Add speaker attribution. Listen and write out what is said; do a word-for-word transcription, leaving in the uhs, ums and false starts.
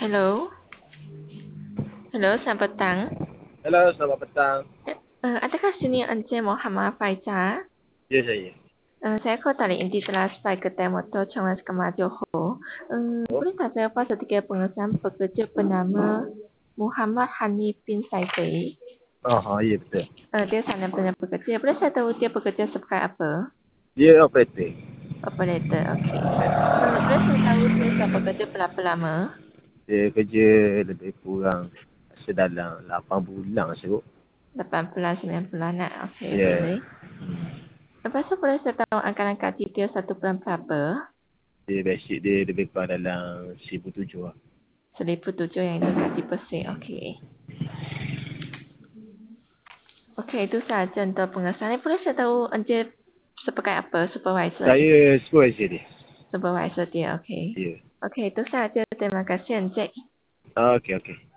Speaker 1: Hello. Hello, selamat petang.
Speaker 2: Halo, selamat petang.
Speaker 1: Uh, adakah sini Encik Muhammad Faizal?
Speaker 2: Ya, saya.
Speaker 1: Uh, saya call dari Inti telah sampai kedai motor Chongas Kemas Johor. Uh,
Speaker 2: Oh,
Speaker 1: boleh tak saya pasal tiga pengesahan pekerja bernama Muhammad Hanif bin Saifee?
Speaker 2: oh, oh ya betul.
Speaker 1: Uh, dia sana pernah bekerja. Boleh saya tahu dia bekerja sebagai apa?
Speaker 2: Dia operator.
Speaker 1: Operator, okey. Uh, boleh saya tahu dia sudah bekerja berapa lama?
Speaker 2: Dia kerja lebih kurang sedalam lapan bulan sebut.
Speaker 1: lapan bulan, sembilan bulan nak. Okey,
Speaker 2: Ya.
Speaker 1: boleh. Lepas tu boleh saya tahu angka-angka detail satu bulan berapa?
Speaker 2: Dia basic dia lebih kurang dalam seribu tujuh lah.
Speaker 1: seribu tujuh yang itu gaji bersih. Okey. Okey, itu sahaja untuk pengesahan. Boleh saya tahu Encik sebagai apa? Supervisor dia?
Speaker 2: Saya supervisor dia.
Speaker 1: Supervisor dia, okey.
Speaker 2: Ya.
Speaker 1: Okey, itu sahaja. Terima kasih Encik.
Speaker 2: Okey, okey.